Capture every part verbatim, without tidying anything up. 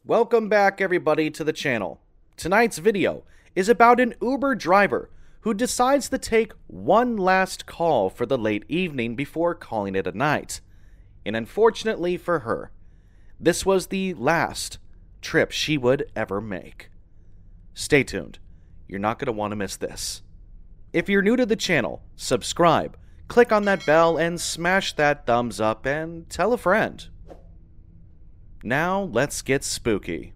Welcome back everybody to the channel. Tonight's video is about an Uber driver who decides to take one last call for the late evening before calling it a night. And unfortunately for her, this was the last trip she would ever make. Stay tuned. You're not going to want to miss this. If you're new to the channel, subscribe, click on that bell, and smash that thumbs up and tell a friend. Now, let's get spooky.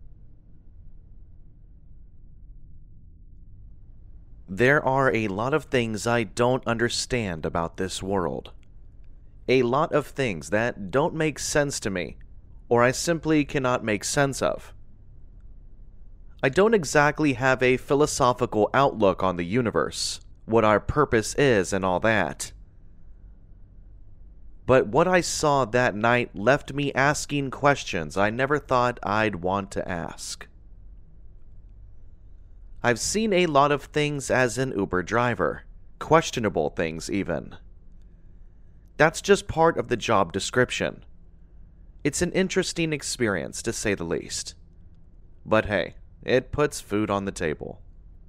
There are a lot of things I don't understand about this world. A lot of things that don't make sense to me, or I simply cannot make sense of. I don't exactly have a philosophical outlook on the universe, what our purpose is and all that. But what I saw that night left me asking questions I never thought I'd want to ask. I've seen a lot of things as an Uber driver, questionable things even. That's just part of the job description. It's an interesting experience to say the least. But hey, it puts food on the table.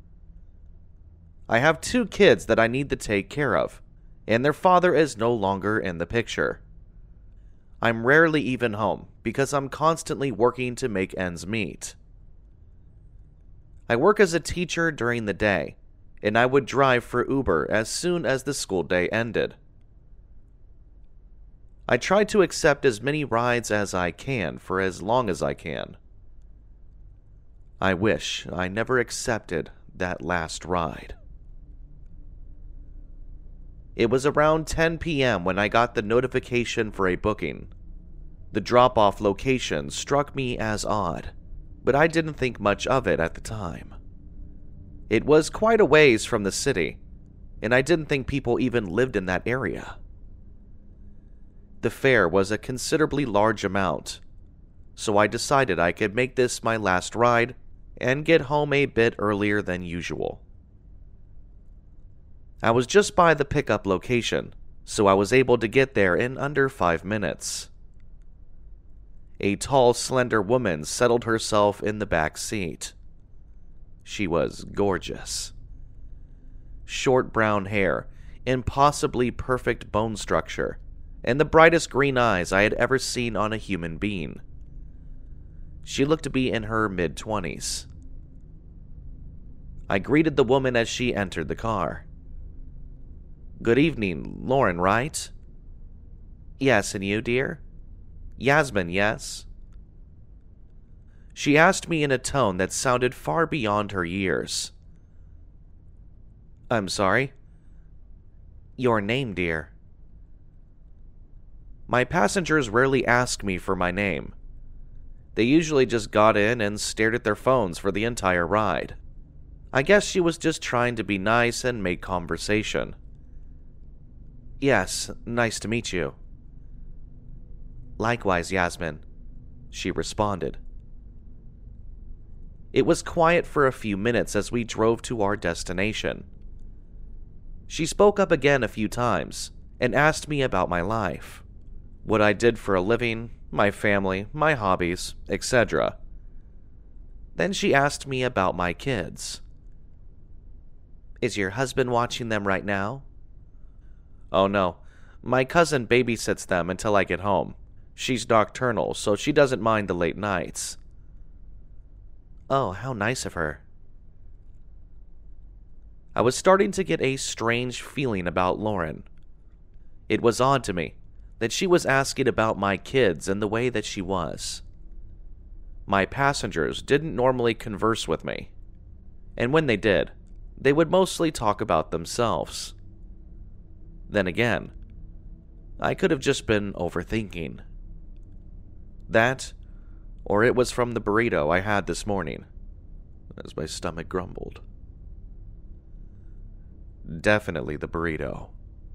I have two kids that I need to take care of, and their father is no longer in the picture. I'm rarely even home because I'm constantly working to make ends meet. I work as a teacher during the day, and I would drive for Uber as soon as the school day ended. I try to accept as many rides as I can for as long as I can. I wish I never accepted that last ride. It was around ten p.m. when I got the notification for a booking. The drop-off location struck me as odd, but I didn't think much of it at the time. It was quite a ways from the city, and I didn't think people even lived in that area. The fare was a considerably large amount, so I decided I could make this my last ride and get home a bit earlier than usual. I was just by the pickup location, so I was able to get there in under five minutes. A tall, slender woman settled herself in the back seat. She was gorgeous. Short brown hair, impossibly perfect bone structure, and the brightest green eyes I had ever seen on a human being. She looked to be in her mid-twenties. I greeted the woman as she entered the car. "Good evening, Lauren, right?" "Yes, and you, dear?" "Yasmin, yes." She asked me in a tone that sounded far beyond her years. "I'm sorry?" "Your name, dear." My passengers rarely ask me for my name. They usually just got in and stared at their phones for the entire ride. I guess she was just trying to be nice and make conversation. "Yes, nice to meet you." "Likewise, Yasmin," she responded. It was quiet for a few minutes as we drove to our destination. She spoke up again a few times and asked me about my life, what I did for a living, my family, my hobbies, et cetera. Then she asked me about my kids. "Is your husband watching them right now?" "Oh no, my cousin babysits them until I get home. She's nocturnal, so she doesn't mind the late nights." "Oh, how nice of her." I was starting to get a strange feeling about Lauren. It was odd to me that she was asking about my kids in the way that she was. My passengers didn't normally converse with me, and when they did, they would mostly talk about themselves. Then again, I could have just been overthinking. That, or it was from the burrito I had this morning, as my stomach grumbled. Definitely the burrito.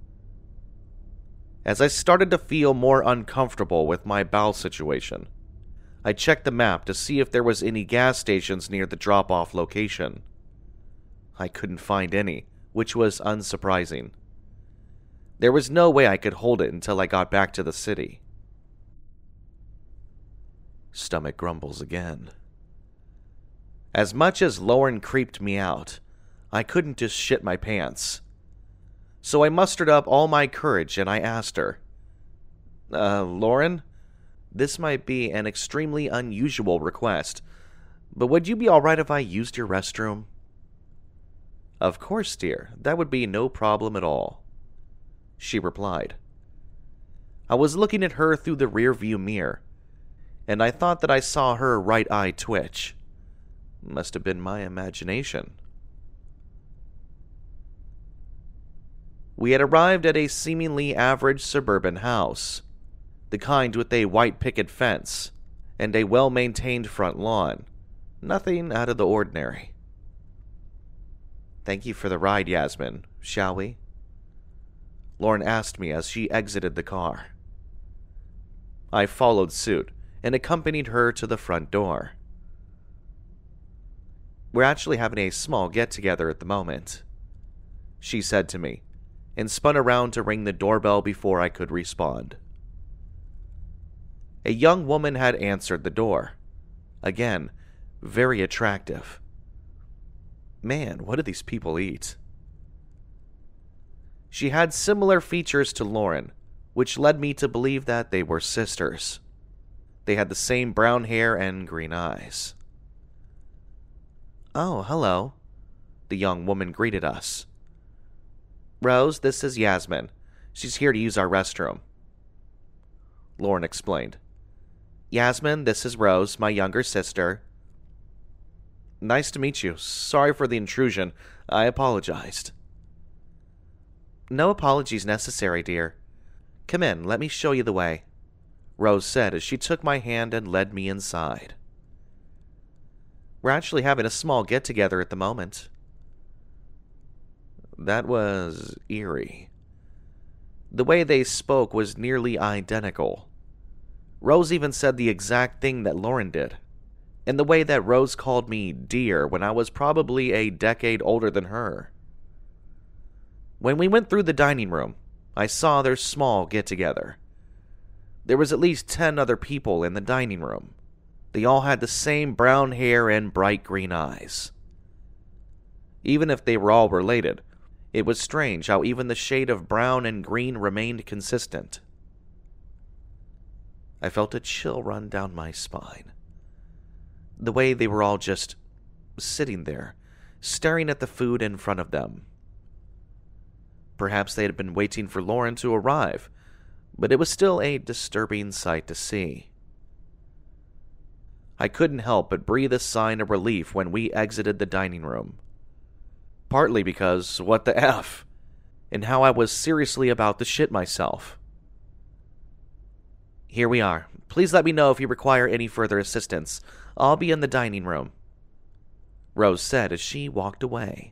As I started to feel more uncomfortable with my bowel situation, I checked the map to see if there was any gas stations near the drop-off location. I couldn't find any, which was unsurprising. There was no way I could hold it until I got back to the city. Stomach grumbles again. As much as Lauren creeped me out, I couldn't just shit my pants. So I mustered up all my courage and I asked her, Uh, Lauren? This might be an extremely unusual request, but would you be alright if I used your restroom? Of course, dear. That would be no problem at all, she replied. I was looking at her through the rearview mirror, and I thought that I saw her right eye twitch. Must have been my imagination. We had arrived at a seemingly average suburban house, the kind with a white picket fence and a well-maintained front lawn. Nothing out of the ordinary. Thank you for the ride, Yasmin. Shall we? Lauren asked me as she exited the car. I followed suit and accompanied her to the front door. We're actually having a small get-together at the moment, she said to me, and spun around to ring the doorbell before I could respond. A young woman had answered the door. Again, very attractive. Man, what do these people eat? She had similar features to Lauren, which led me to believe that they were sisters. They had the same brown hair and green eyes. Oh, hello, the young woman greeted us. Rose, this is Yasmin. She's here to use our restroom, Lauren explained. Yasmin, this is Rose, my younger sister. Nice to meet you. Sorry for the intrusion. I apologized. No apologies necessary, dear. Come in, let me show you the way, Rose said as she took my hand and led me inside. We're actually having a small get-together at the moment. That was eerie. The way they spoke was nearly identical. Rose even said the exact thing that Lauren did, and the way that Rose called me dear when I was probably a decade older than her. When we went through the dining room, I saw their small get-together. There was at least ten other people in the dining room. They all had the same brown hair and bright green eyes. Even if they were all related, it was strange how even the shade of brown and green remained consistent. I felt a chill run down my spine. The way they were all just sitting there, staring at the food in front of them. Perhaps they had been waiting for Lauren to arrive, but it was still a disturbing sight to see. I couldn't help but breathe a sigh of relief when we exited the dining room. Partly because, what the F, and how I was seriously about to shit myself. Here we are. Please let me know if you require any further assistance. I'll be in the dining room, Rose said as she walked away.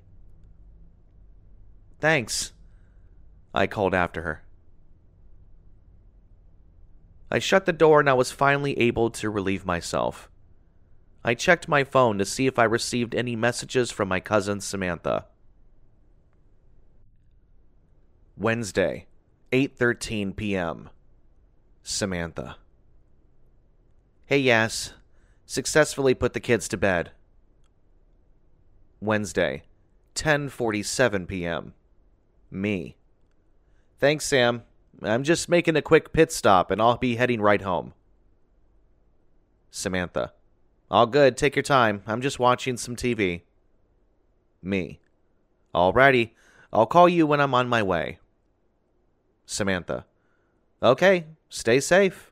Thanks, I called after her. I shut the door and I was finally able to relieve myself. I checked my phone to see if I received any messages from my cousin Samantha. Wednesday, eight thirteen p.m. Samantha. Hey, Yas. Successfully put the kids to bed. Wednesday, ten forty-seven p.m. Me. Thanks, Sam. I'm just making a quick pit stop and I'll be heading right home. Samantha. All good, take your time. I'm just watching some T V. Me. Alrighty, I'll call you when I'm on my way. Samantha. Okay, stay safe.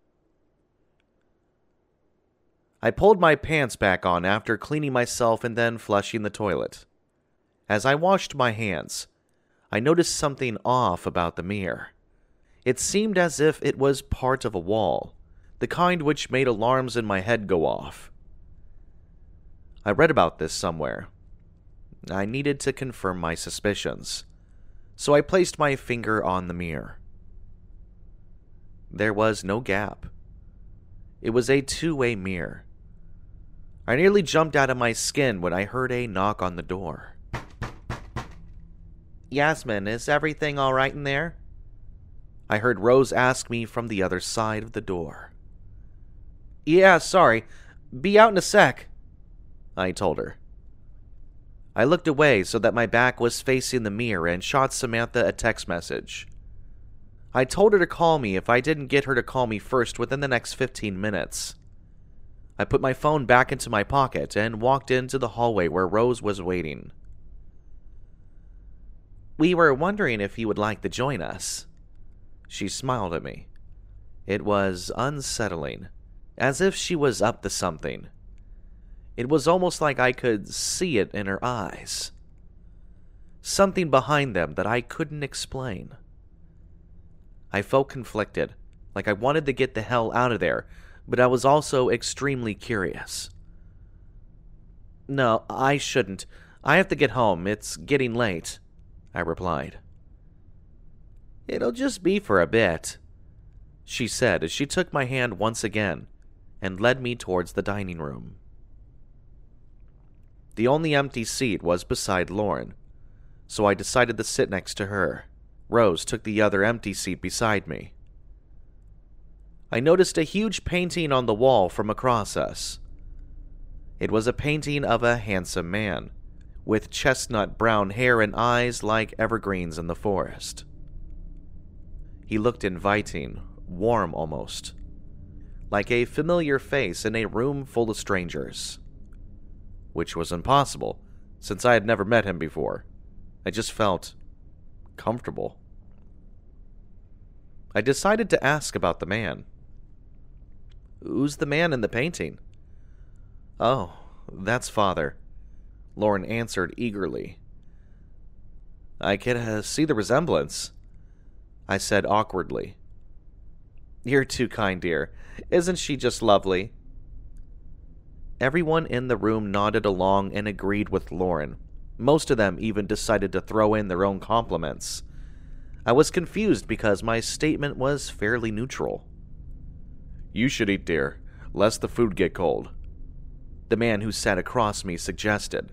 I pulled my pants back on after cleaning myself and then flushing the toilet. As I washed my hands, I noticed something off about the mirror. It seemed as if it was part of a wall, the kind which made alarms in my head go off. I read about this somewhere. I needed to confirm my suspicions, so I placed my finger on the mirror. There was no gap. It was a two-way mirror. I nearly jumped out of my skin when I heard a knock on the door. Yasmin, is everything all right in there? I heard Rose ask me from the other side of the door. Yeah, sorry. Be out in a sec, I told her. I looked away so that my back was facing the mirror and shot Samantha a text message. I told her to call me if I didn't get her to call me first within the next fifteen minutes. I put my phone back into my pocket and walked into the hallway where Rose was waiting. We were wondering if you would like to join us. She smiled at me. It was unsettling, as if she was up to something. It was almost like I could see it in her eyes. Something behind them that I couldn't explain. I felt conflicted, like I wanted to get the hell out of there, but I was also extremely curious. No, I shouldn't. I have to get home. It's getting late, I replied. It'll just be for a bit, she said as she took my hand once again and led me towards the dining room. The only empty seat was beside Lauren, so I decided to sit next to her. Rose took the other empty seat beside me. I noticed a huge painting on the wall from across us. It was a painting of a handsome man, with chestnut brown hair and eyes like evergreens in the forest. He looked inviting, warm almost, like a familiar face in a room full of strangers. Which was impossible, since I had never met him before. I just felt comfortable. I decided to ask about the man. Who's the man in the painting? Oh, that's Father, Lauren answered eagerly. I can uh, see the resemblance, I said awkwardly. You're too kind, dear. Isn't she just lovely? Everyone in the room nodded along and agreed with Lauren. Most of them even decided to throw in their own compliments. I was confused because my statement was fairly neutral. You should eat, dear, lest the food get cold, the man who sat across me suggested.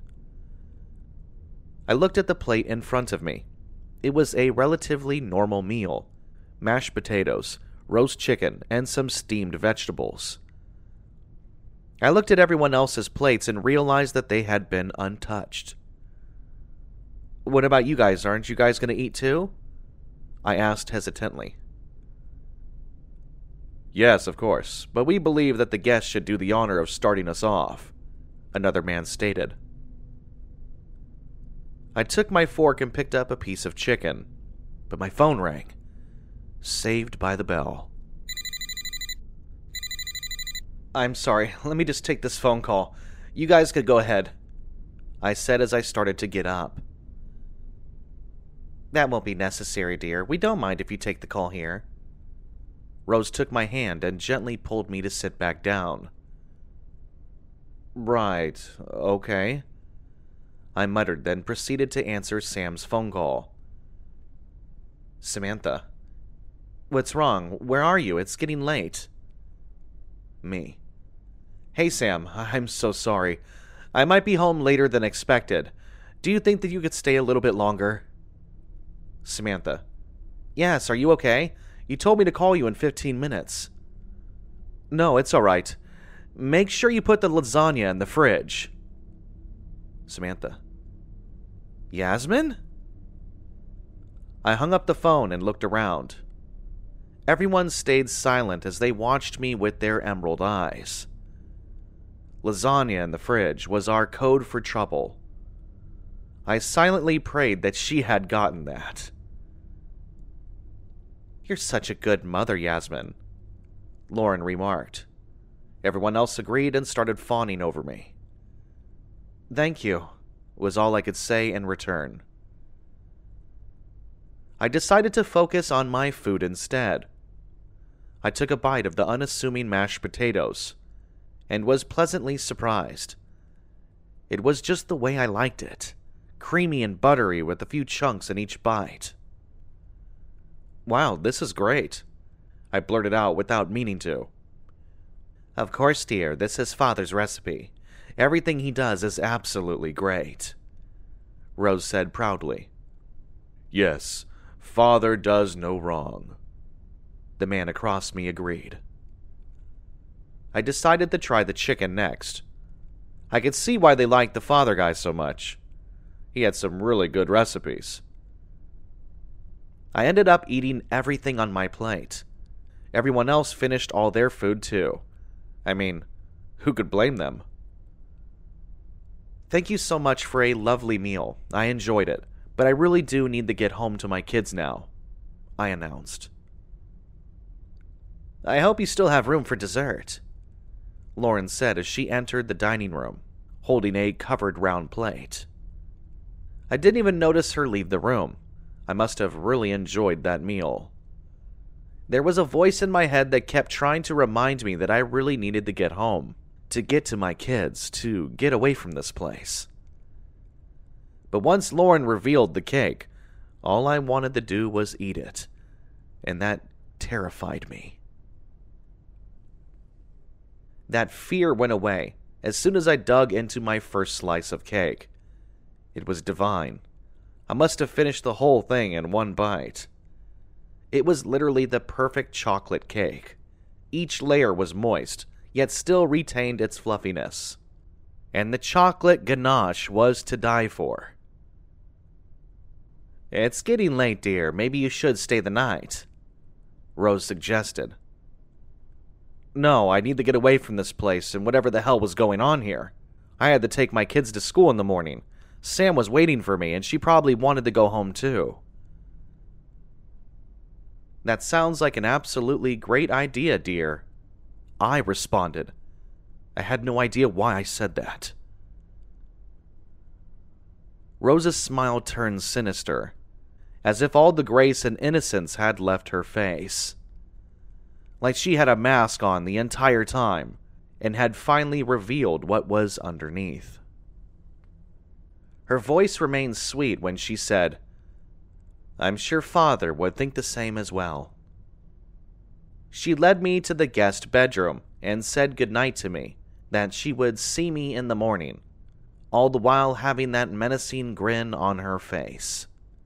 I looked at the plate in front of me. It was a relatively normal meal. Mashed potatoes, roast chicken, and some steamed vegetables. I looked at everyone else's plates and realized that they had been untouched. What about you guys? Aren't you guys going to eat too? I asked hesitantly. Yes, of course, but we believe that the guests should do the honor of starting us off, another man stated. I took my fork and picked up a piece of chicken, but my phone rang. Saved by the bell. I'm sorry, let me just take this phone call. You guys could go ahead, I said as I started to get up. That won't be necessary, dear. We don't mind if you take the call here. Rose took my hand and gently pulled me to sit back down. Right, okay, I muttered, then proceeded to answer Sam's phone call. Samantha. What's wrong? Where are you? It's getting late. Me. Hey, Sam, I'm so sorry. I might be home later than expected. Do you think that you could stay a little bit longer? Samantha. Yes, are you okay? You told me to call you in fifteen minutes. No, it's all right. Make sure you put the lasagna in the fridge. Samantha. Yasmin? I hung up the phone and looked around. Everyone stayed silent as they watched me with their emerald eyes. Lasagna in the fridge was our code for trouble. I silently prayed that she had gotten that. You're such a good mother, Yasmin, Lauren remarked. Everyone else agreed and started fawning over me. Thank you, was all I could say in return. I decided to focus on my food instead. I took a bite of the unassuming mashed potatoes and was pleasantly surprised. It was just the way I liked it, creamy and buttery with a few chunks in each bite. Wow, this is great, I blurted out without meaning to. Of course, dear, this is Father's recipe. Everything he does is absolutely great, Rose said proudly. Yes, Father does no wrong, the man across me agreed. I decided to try the chicken next. I could see why they liked the father guy so much. He had some really good recipes. I ended up eating everything on my plate. Everyone else finished all their food too. I mean, who could blame them? Thank you so much for a lovely meal. I enjoyed it, but I really do need to get home to my kids now, I announced. I hope you still have room for dessert, Lauren said as she entered the dining room, holding a covered round plate. I didn't even notice her leave the room. I must have really enjoyed that meal. There was a voice in my head that kept trying to remind me that I really needed to get home, to get to my kids, to get away from this place. But once Lauren revealed the cake, all I wanted to do was eat it, and that terrified me. That fear went away as soon as I dug into my first slice of cake. It was divine. I must have finished the whole thing in one bite. It was literally the perfect chocolate cake. Each layer was moist, yet still retained its fluffiness. And the chocolate ganache was to die for. It's getting late, dear. Maybe you should stay the night, Rose suggested. No, I need to get away from this place and whatever the hell was going on here. I had to take my kids to school in the morning. Sam was waiting for me, and she probably wanted to go home too. That sounds like an absolutely great idea, dear, I responded. I had no idea why I said that. Rose's smile turned sinister, as if all the grace and innocence had left her face. Like she had a mask on the entire time, and had finally revealed what was underneath. Her voice remained sweet when she said, I'm sure Father would think the same as well. She led me to the guest bedroom and said goodnight to me, that she would see me in the morning, all the while having that menacing grin on her face.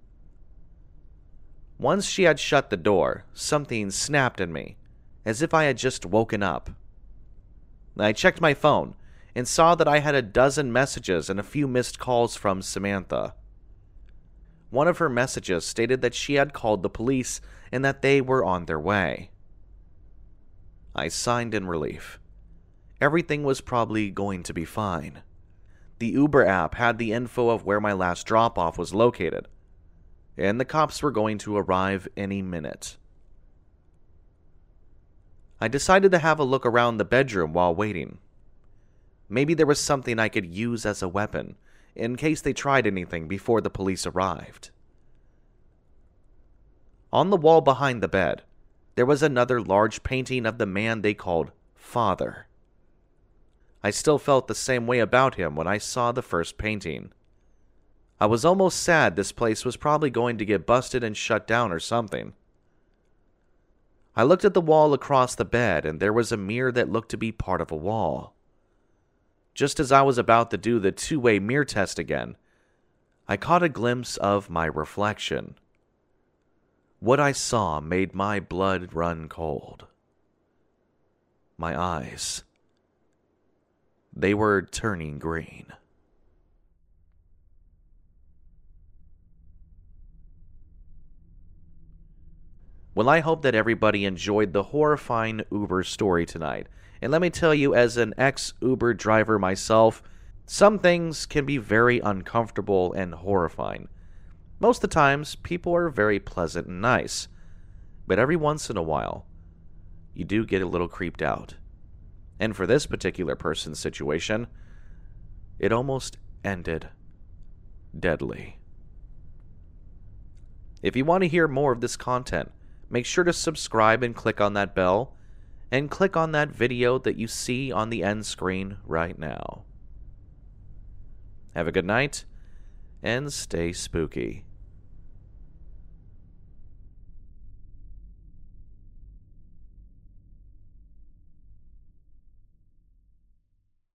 Once she had shut the door, something snapped in me, as if I had just woken up. I checked my phone and saw that I had a dozen messages and a few missed calls from Samantha. One of her messages stated that she had called the police and that they were on their way. I signed in relief. Everything was probably going to be fine. The Uber app had the info of where my last drop-off was located, and the cops were going to arrive any minute. I decided to have a look around the bedroom while waiting. Maybe there was something I could use as a weapon, in case they tried anything before the police arrived. On the wall behind the bed, there was another large painting of the man they called Father. I still felt the same way about him when I saw the first painting. I was almost sad this place was probably going to get busted and shut down or something. I looked at the wall across the bed, and there was a mirror that looked to be part of a wall. Just as I was about to do the two-way mirror test again, I caught a glimpse of my reflection. What I saw made my blood run cold. My eyes. They were turning green. Well, I hope that everybody enjoyed the horrifying Uber story tonight. And let me tell you, as an ex-Uber driver myself, some things can be very uncomfortable and horrifying. Most of the times, people are very pleasant and nice. But every once in a while, you do get a little creeped out. And for this particular person's situation, it almost ended deadly. If you want to hear more of this content, make sure to subscribe and click on that bell, and click on that video that you see on the end screen right now. Have a good night, and stay spooky.